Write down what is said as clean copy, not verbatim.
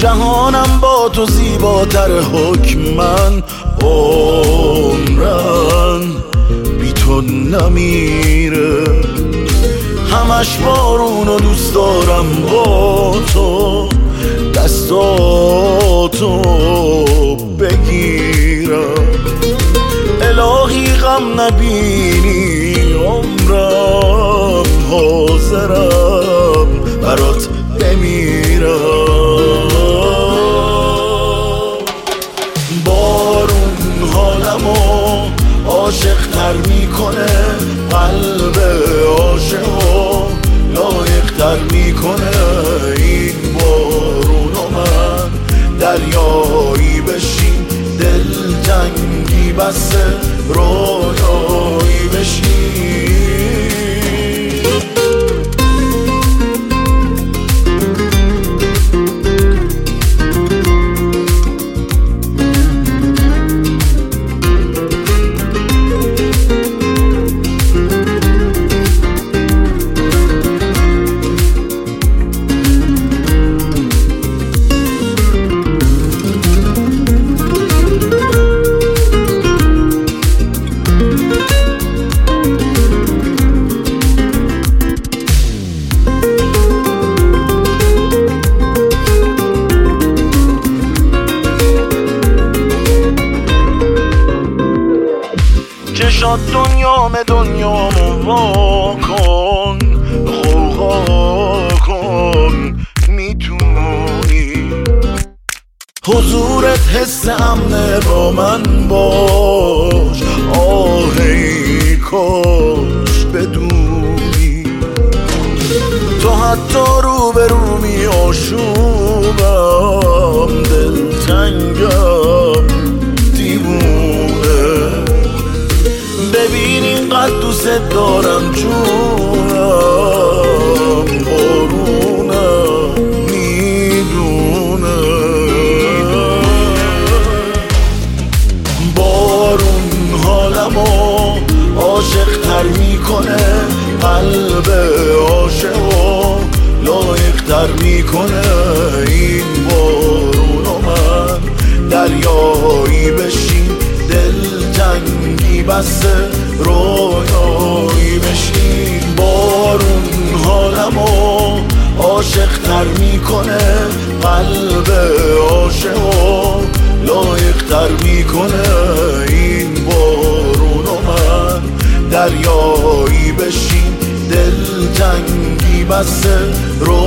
جهانم با تو زیباتر حکمن، عمرن بی تو نمیره. همش بارونو دوست دارم با تو، دستاتو بگیرم. الهی غم نبینی عمرم، حاضرم برات بمیرم. بارون حالمو عاشق تر میکنه، قلب عاشقو لایق تر میکنه. این بارونو من دریایی بشین، دلتنگی بسه رویایی بشین. چشات دنیامو وا کن، غوغا کن، میتونی حضورت حس امنه با من باش. آهی کاش بدونی تو حتی رو به رو می آشوبم، دلتنگم دیوونه. ببین اینقدر دوست دارم جونم، بارونم میدونه. بارون حالمو عاشق تر میکنه، قلب عاشقو لایق تر میکنه. این بارونو من دریایی بشین، دلتنگی بسه رویایی بشین. بارون حالمو عاشق تر میکنه، قلب عاشقو لایق تر میکنه. این بارونو من دریایی بشین، دلتنگی بسه